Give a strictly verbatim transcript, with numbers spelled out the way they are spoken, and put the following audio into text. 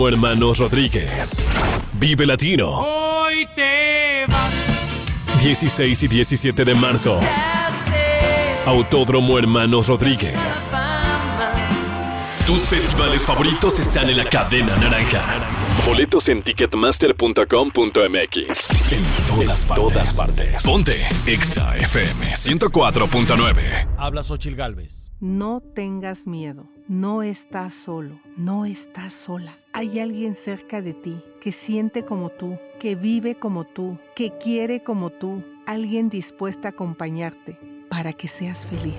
Hermanos Rodríguez. Vive Latino. Hoy te vas. dieciséis y diecisiete de marzo. Autódromo Hermanos Rodríguez. Tus festivales favoritos están en la cadena naranja. Boletos en ticketmaster punto com punto m x. En todas, en todas partes. Ponte Exa F M ciento cuatro punto nueve. Habla Xóchitl Gálvez. No tengas miedo. No estás solo. No estás sola. Hay alguien cerca de ti que siente como tú, que vive como tú, que quiere como tú. Alguien dispuesto a acompañarte para que seas feliz.